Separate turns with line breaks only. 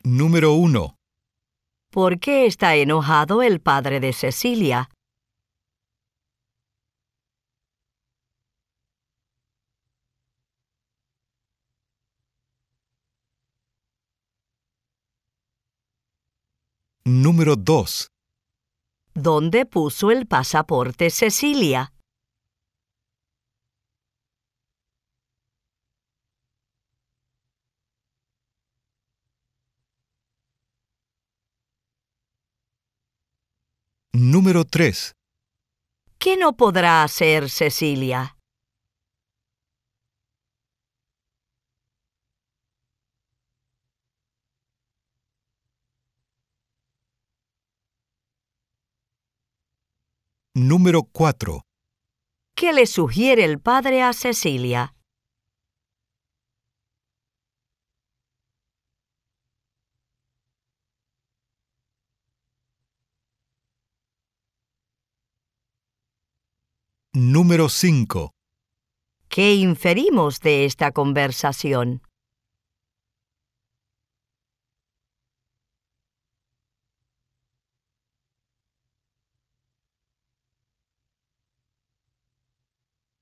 Número 1.
¿Por qué está enojado el padre de Cecilia?
Número 2.
¿Dónde puso el pasaporte Cecilia?
Número 3.
¿Qué no podrá hacer Cecilia?
Número 4.
¿Qué le sugiere el padre a Cecilia?
Número 5.
¿Qué inferimos de esta conversación?